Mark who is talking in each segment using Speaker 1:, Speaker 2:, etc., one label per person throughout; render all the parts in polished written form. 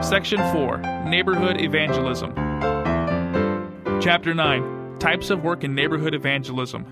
Speaker 1: Section 4, Neighborhood Evangelism. Chapter 9, Types of Work in Neighborhood Evangelism.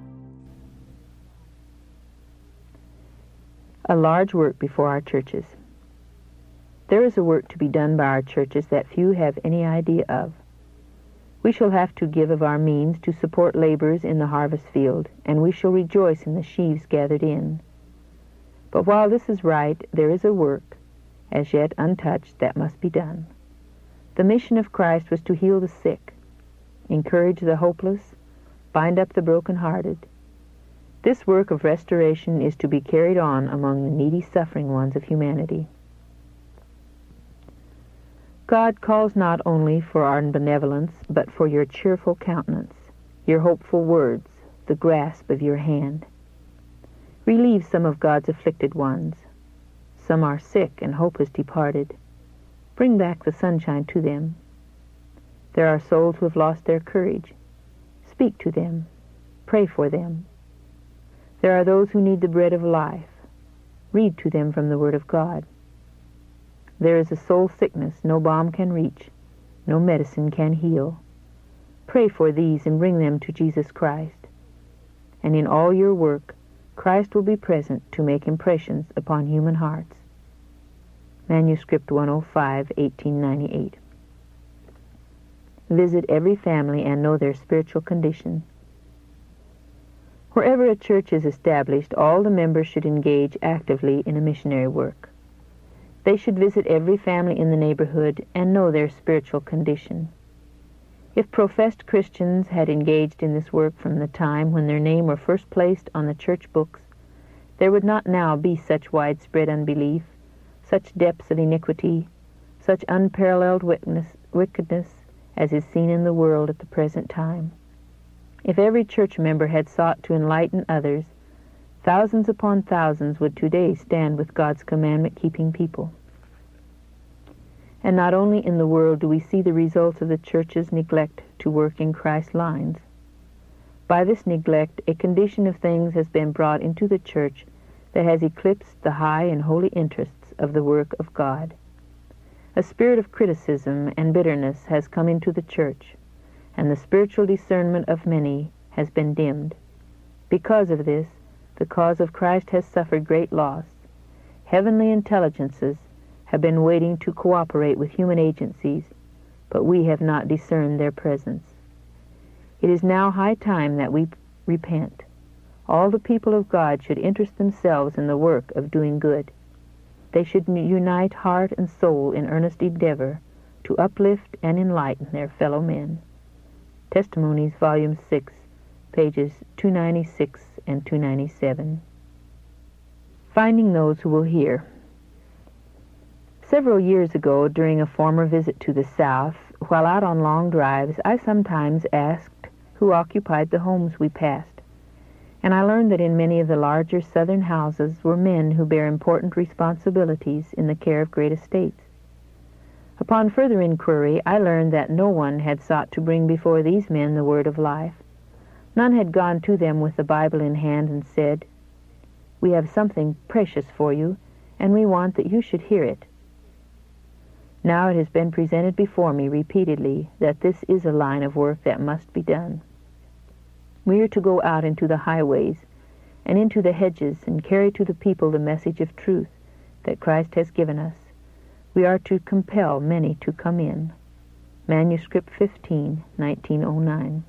Speaker 2: A large work before our churches. There is a work to be done by our churches that few have any idea of. We shall have to give of our means to support laborers in the harvest field, and we shall rejoice in the sheaves gathered in. But while this is right, there is a work, as yet untouched, that must be done. The mission of Christ was to heal the sick, encourage the hopeless, bind up the broken-hearted. This work of restoration is to be carried on among the needy, suffering ones of humanity. God calls not only for our benevolence, but for your cheerful countenance, your hopeful words, the grasp of your hand. Relieve some of God's afflicted ones. Some are sick and hope has departed. Bring back the sunshine to them. There are souls who have lost their courage. Speak to them. Pray for them. There are those who need the bread of life. Read to them from the Word of God. There is a soul sickness no balm can reach, no medicine can heal. Pray for these and bring them to Jesus Christ. And in all your work, Christ will be present to make impressions upon human hearts. Manuscript 105, 1898. Visit every family and know their spiritual condition. Wherever a church is established, all the members should engage actively in a missionary work. They should visit every family in the neighborhood and know their spiritual condition. If professed Christians had engaged in this work from the time when their name were first placed on the church books, there would not now be such widespread unbelief, such depths of iniquity, such unparalleled wickedness as is seen in the world at the present time. If every church member had sought to enlighten others, thousands upon thousands would today stand with God's commandment-keeping people. And not only in the world do we see the results of the church's neglect to work in Christ's lines. By this neglect, a condition of things has been brought into the church that has eclipsed the high and holy interests of the work of God. A spirit of criticism and bitterness has come into the church, and the spiritual discernment of many has been dimmed. Because of this, the cause of Christ has suffered great loss. Heavenly intelligences have been waiting to cooperate with human agencies, but we have not discerned their presence. It is now high time that we repent. All the people of God should interest themselves in the work of doing good. They should unite heart and soul in earnest endeavor to uplift and enlighten their fellow men. Testimonies, Volume 6, pages 296 and 297. Finding those who will hear. Several years ago, during a former visit to the South, while out on long drives, I sometimes asked who occupied the homes we passed, and I learned that in many of the larger Southern houses were men who bear important responsibilities in the care of great estates. Upon further inquiry, I learned that no one had sought to bring before these men the word of life. None had gone to them with the Bible in hand and said, "We have something precious for you, and we want that you should hear it." Now it has been presented before me repeatedly that this is a line of work that must be done. We are to go out into the highways and into the hedges and carry to the people the message of truth that Christ has given us. We are to compel many to come in. Manuscript 15, 1909.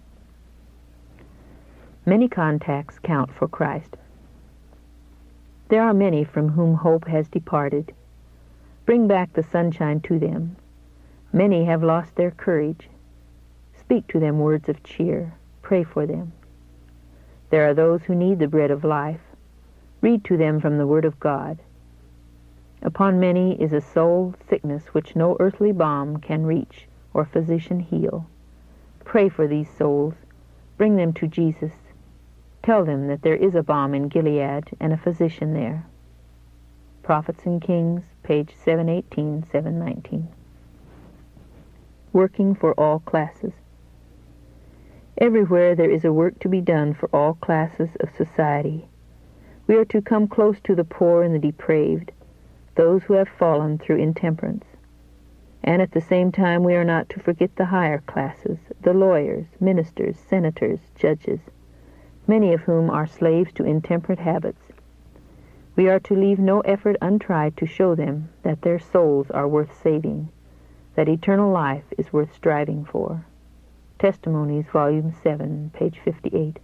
Speaker 2: Many contacts count for Christ. There are many from whom hope has departed. Bring back the sunshine to them. Many have lost their courage. Speak to them words of cheer. Pray for them. There are those who need the bread of life. Read to them from the Word of God. Upon many is a soul sickness which no earthly balm can reach or physician heal. Pray for these souls. Bring them to Jesus. Tell them that there is a balm in Gilead and a physician there. Prophets and Kings, page 718, 719. Working for all classes. Everywhere there is a work to be done for all classes of society. We are to come close to the poor and the depraved, those who have fallen through intemperance. And at the same time we are not to forget the higher classes, the lawyers, ministers, senators, judges, many of whom are slaves to intemperate habits. We are to leave no effort untried to show them that their souls are worth saving, that eternal life is worth striving for. Testimonies, Volume 7, page 58.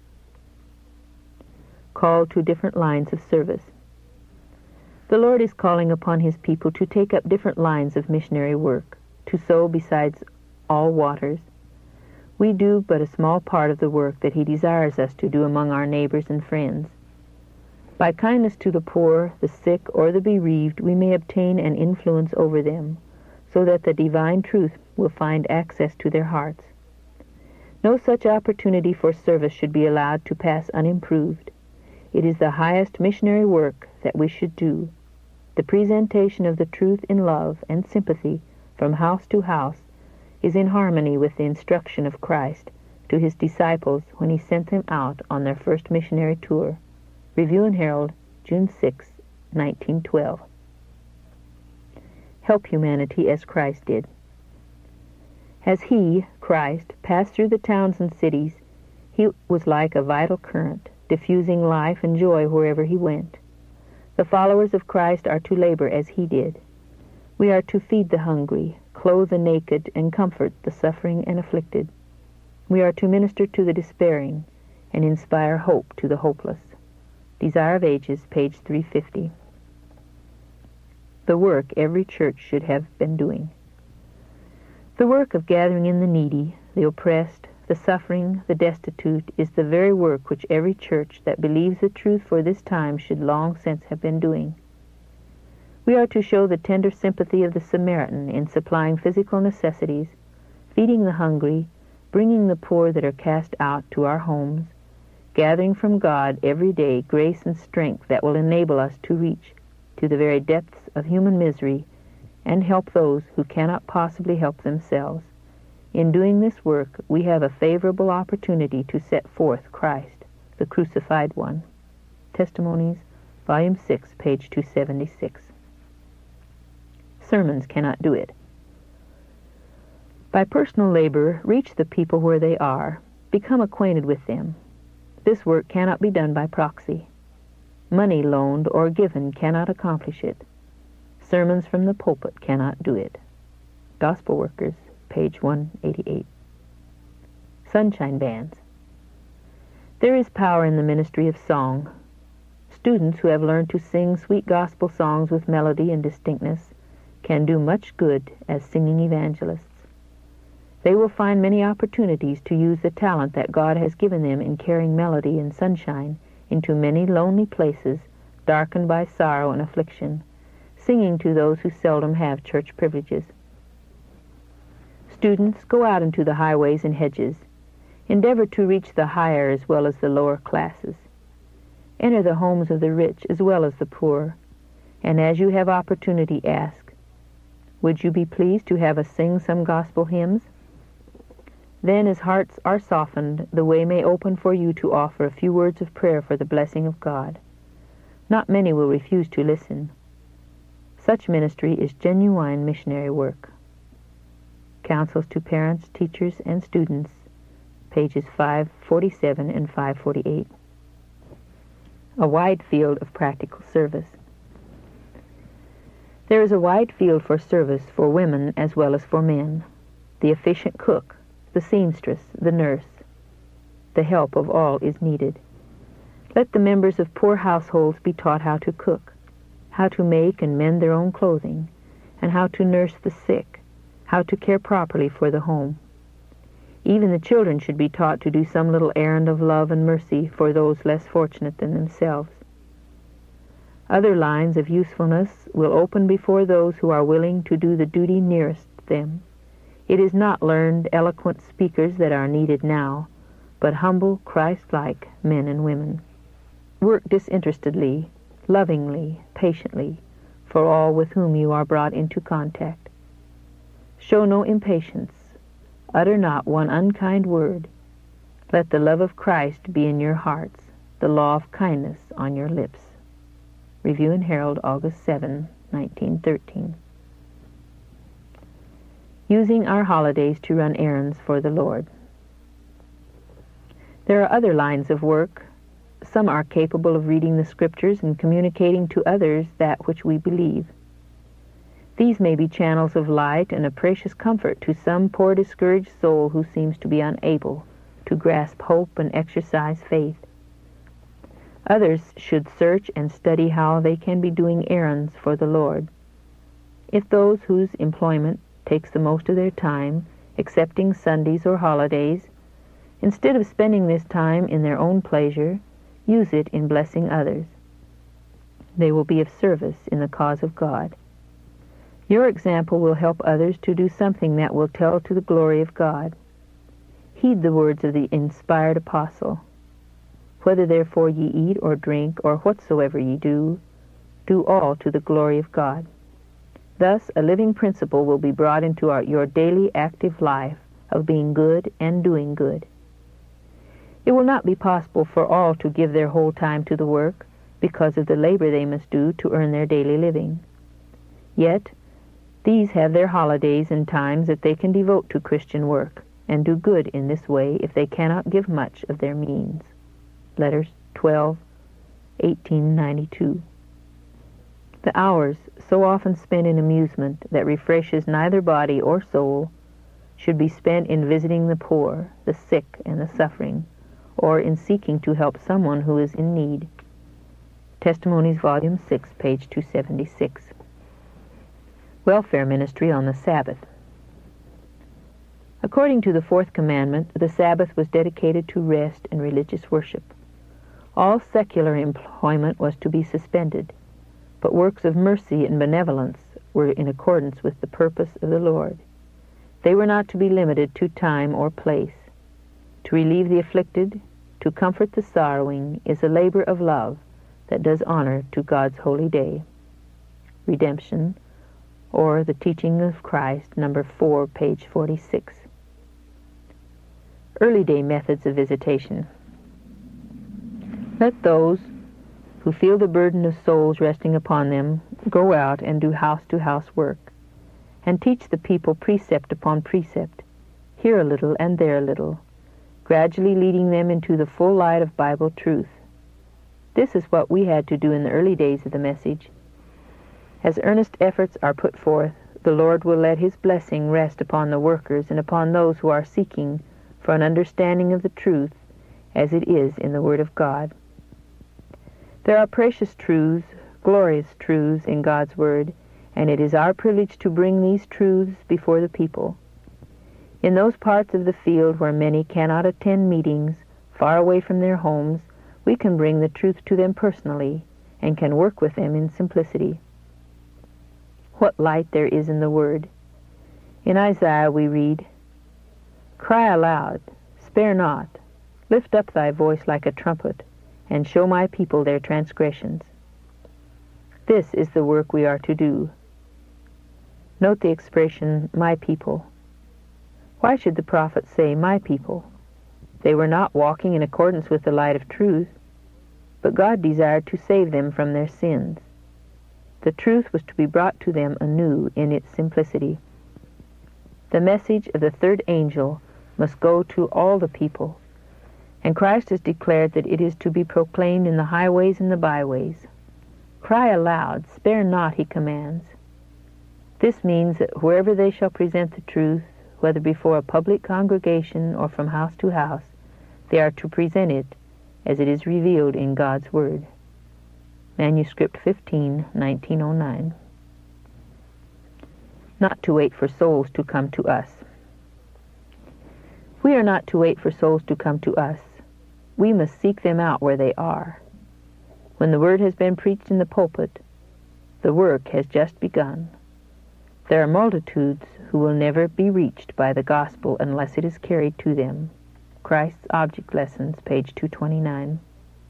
Speaker 2: Call to different lines of service. The Lord is calling upon His people to take up different lines of missionary work, to sow besides all waters. We do but a small part of the work that He desires us to do among our neighbors and friends. By kindness to the poor, the sick, or the bereaved, we may obtain an influence over them, so that the divine truth will find access to their hearts. No such opportunity for service should be allowed to pass unimproved. It is the highest missionary work that we should do. The presentation of the truth in love and sympathy from house to house is in harmony with the instruction of Christ to His disciples when He sent them out on their first missionary tour. Review and Herald, June 6, 1912. Help humanity as Christ did. As He, Christ, passed through the towns and cities, He was like a vital current, diffusing life and joy wherever He went. The followers of Christ are to labor as He did. We are to feed the hungry, clothe the naked, and comfort the suffering and afflicted. We are to minister to the despairing and inspire hope to the hopeless. Desire of Ages, page 350. The work every church should have been doing. The work of gathering in the needy, the oppressed, the suffering, the destitute, is the very work which every church that believes the truth for this time should long since have been doing. We are to show the tender sympathy of the Samaritan in supplying physical necessities, feeding the hungry, bringing the poor that are cast out to our homes, gathering from God every day grace and strength that will enable us to reach to the very depths of human misery and help those who cannot possibly help themselves. In doing this work, we have a favorable opportunity to set forth Christ, the crucified one. Testimonies, Volume 6, page 276. Sermons cannot do it. By personal labor, reach the people where they are. Become acquainted with them. This work cannot be done by proxy. Money loaned or given cannot accomplish it. Sermons from the pulpit cannot do it. Gospel Workers, page 188. Sunshine Bands. There is power in the ministry of song. Students who have learned to sing sweet gospel songs with melody and distinctness can do much good as singing evangelists. They will find many opportunities to use the talent that God has given them in carrying melody and sunshine into many lonely places darkened by sorrow and affliction, singing to those who seldom have church privileges. Students, go out into the highways and hedges. Endeavor to reach the higher as well as the lower classes. Enter the homes of the rich as well as the poor, and as you have opportunity, ask, would you be pleased to have us sing some gospel hymns? Then, as hearts are softened, the way may open for you to offer a few words of prayer for the blessing of God. Not many will refuse to listen. Such ministry is genuine missionary work. Counsels to Parents, Teachers, and Students, pages 547 and 548. A wide field of practical service. There is a wide field for service for women as well as for men. The efficient cook, the seamstress, the nurse. The help of all is needed. Let the members of poor households be taught how to cook, how to make and mend their own clothing, and how to nurse the sick, how to care properly for the home. Even the children should be taught to do some little errand of love and mercy for those less fortunate than themselves. Other lines of usefulness will open before those who are willing to do the duty nearest them. It is not learned, eloquent speakers that are needed now, but humble, Christ-like men and women. Work disinterestedly, lovingly, patiently, for all with whom you are brought into contact. Show no impatience. Utter not one unkind word. Let the love of Christ be in your hearts, the law of kindness on your lips. Review and Herald, August 7, 1913. using our holidays to run errands for the Lord. There are other lines of work. Some are capable of reading the Scriptures and communicating to others that which we believe. These may be channels of light and a precious comfort to some poor discouraged soul who seems to be unable to grasp hope and exercise faith. Others should search and study how they can be doing errands for the Lord. If those whose employment takes the most of their time, excepting Sundays or holidays, instead of spending this time in their own pleasure, use it in blessing others, they will be of service in the cause of God. Your example will help others to do something that will tell to the glory of God. Heed the words of the inspired apostle. Whether therefore ye eat or drink or whatsoever ye do, do all to the glory of God. Thus a living principle will be brought into your daily active life of being good and doing good. It will not be possible for all to give their whole time to the work because of the labor they must do to earn their daily living. Yet, these have their holidays and times that they can devote to Christian work and do good in this way if they cannot give much of their means. Letters 12, 1892. The hours so often spent in amusement that refreshes neither body or soul should be spent in visiting the poor, the sick, and the suffering, or in seeking to help someone who is in need. Testimonies, Volume 6, page 276. Welfare ministry on the Sabbath. According to the fourth commandment, the Sabbath was dedicated to rest and religious worship. All secular employment was to be suspended, but works of mercy and benevolence were in accordance with the purpose of the Lord. They were not to be limited to time or place. To relieve the afflicted, to comfort the sorrowing, is a labor of love that does honor to God's holy day. Redemption, or The Teaching of Christ, number 4, page 46. Early day methods of visitation. Let those who feel the burden of souls resting upon them go out and do house-to-house work, and teach the people precept upon precept, here a little and there a little, gradually leading them into the full light of Bible truth. This is what we had to do in the early days of the message. As earnest efforts are put forth, the Lord will let His blessing rest upon the workers and upon those who are seeking for an understanding of the truth as it is in the Word of God. There are precious truths, glorious truths in God's Word, and it is our privilege to bring these truths before the people. In those parts of the field where many cannot attend meetings, far away from their homes, we can bring the truth to them personally and can work with them in simplicity. What light there is in the Word. In Isaiah we read, "Cry aloud, spare not, lift up thy voice like a trumpet, and show my people their transgressions." This is the work we are to do. Note the expression, my people. Why should the prophet say, my people? They were not walking in accordance with the light of truth, but God desired to save them from their sins. The truth was to be brought to them anew in its simplicity. The message of the third angel must go to all the people, and Christ has declared that it is to be proclaimed in the highways and the byways. Cry aloud, spare not, he commands. This means that wherever they shall present the truth, whether before a public congregation or from house to house, they are to present it as it is revealed in God's Word. Manuscript 15, 1909. Not to wait for souls to come to us. We are not to wait for souls to come to us. We must seek them out where they are. When the Word has been preached in the pulpit, the work has just begun. There are multitudes who will never be reached by the gospel unless it is carried to them. Christ's Object Lessons, page 229.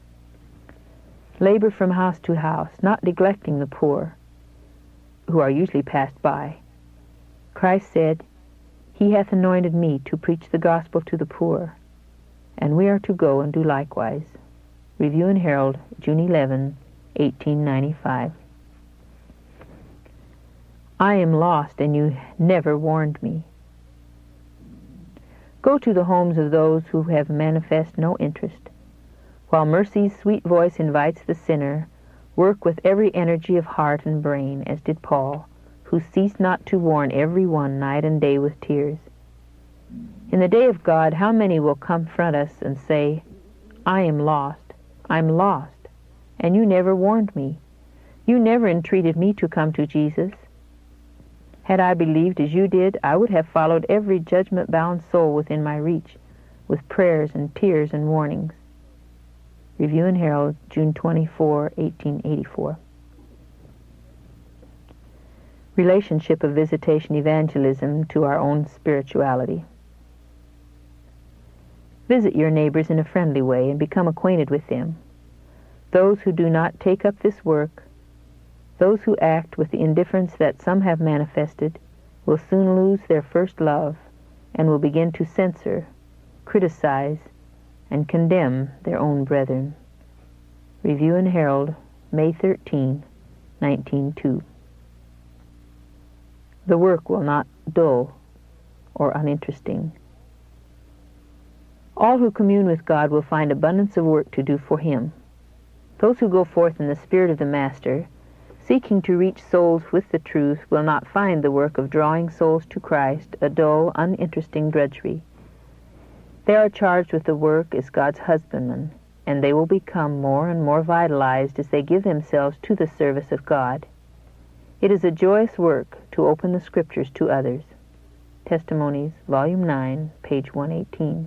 Speaker 2: Labor from house to house, not neglecting the poor, who are usually passed by. Christ said, "He hath anointed me to preach the gospel to the poor," and we are to go and do likewise. Review and Herald, June 11, 1895. I am lost, and you never warned me. Go to the homes of those who have manifest no interest. While mercy's sweet voice invites the sinner, work with every energy of heart and brain, as did Paul, who ceased not to warn every one night and day with tears. In the day of God, how many will confront us and say, I am lost, I'm lost, and you never warned me. You never entreated me to come to Jesus. Had I believed as you did, I would have followed every judgment-bound soul within my reach, with prayers and tears and warnings. Review and Herald, June 24, 1884. Relationship of visitation evangelism to our own spirituality. Visit your neighbors in a friendly way and become acquainted with them. Those who do not take up this work, those who act with the indifference that some have manifested, will soon lose their first love and will begin to censor, criticize, and condemn their own brethren. Review and Herald, May 13, 1902. The work will not dull or uninteresting. All who commune with God will find abundance of work to do for Him. Those who go forth in the Spirit of the Master, seeking to reach souls with the truth, will not find the work of drawing souls to Christ a dull, uninteresting drudgery. They are charged with the work as God's husbandmen, and they will become more and more vitalized as they give themselves to the service of God. It is a joyous work to open the Scriptures to others. Testimonies, Volume 9, page 118.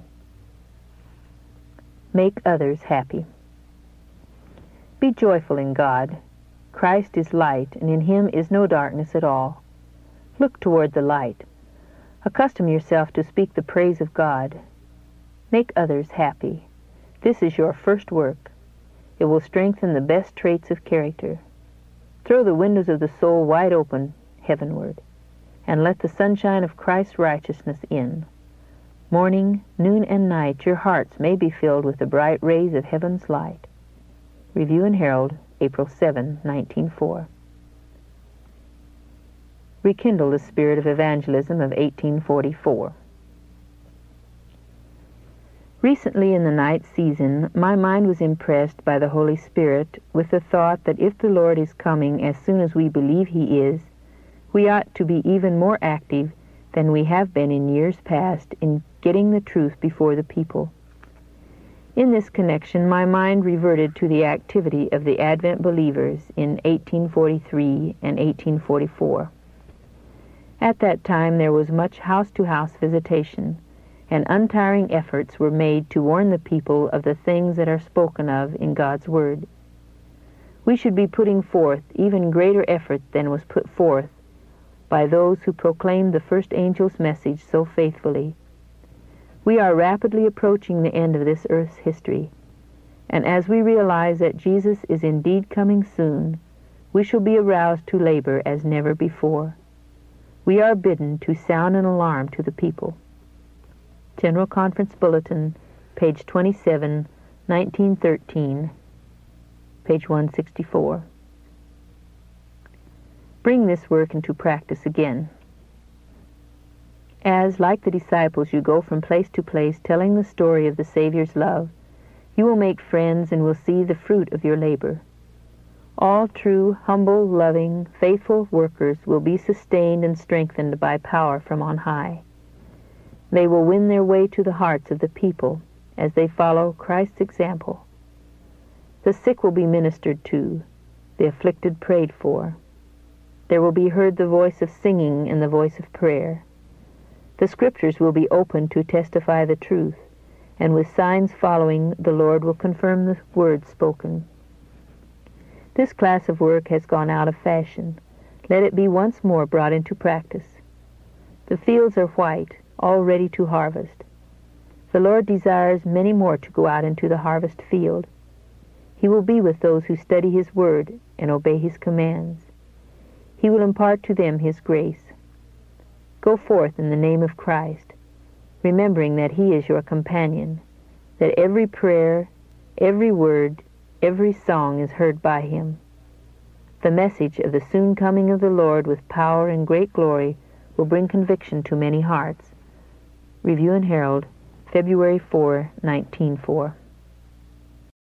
Speaker 2: Make others happy. Be joyful in God. Christ is light, and in Him is no darkness at all. Look toward the light. Accustom yourself to speak the praise of God. Make others happy. This is your first work. It will strengthen the best traits of character. Throw the windows of the soul wide open heavenward, and let the sunshine of Christ's righteousness in. Morning, noon, and night your hearts may be filled with the bright rays of heaven's light. Review and Herald, April 7, 1904. Rekindle the spirit of evangelism of 1844. Recently in the night season, my mind was impressed by the Holy Spirit with the thought that if the Lord is coming as soon as we believe He is, we ought to be even more active than we have been in years past in getting the truth before the people. In this connection, my mind reverted to the activity of the Advent believers in 1843 and 1844. At that time there was much house-to-house visitation, and untiring efforts were made to warn the people of the things that are spoken of in God's Word. We should be putting forth even greater effort than was put forth by those who proclaimed the first angel's message so faithfully. We are rapidly approaching the end of this earth's history, and as we realize that Jesus is indeed coming soon, we shall be aroused to labor as never before. We are bidden to sound an alarm to the people. General Conference Bulletin, page 27, 1913, page 164. Bring this work into practice again. As, like the disciples, you go from place to place telling the story of the Savior's love, you will make friends and will see the fruit of your labor. All true, humble, loving, faithful workers will be sustained and strengthened by power from on high. They will win their way to the hearts of the people as they follow Christ's example. The sick will be ministered to, the afflicted prayed for. There will be heard the voice of singing and the voice of prayer. The Scriptures will be opened to testify the truth, and with signs following, the Lord will confirm the words spoken. This class of work has gone out of fashion. Let it be once more brought into practice. The fields are white, all ready to harvest. The Lord desires many more to go out into the harvest field. He will be with those who study His Word and obey His commands. He will impart to them His grace. Go forth in the name of Christ, remembering that He is your companion, that every prayer, every word, every song is heard by Him. The message of the soon coming of the Lord with power and great glory will bring conviction to many hearts. Review and Herald, February 4, 1904.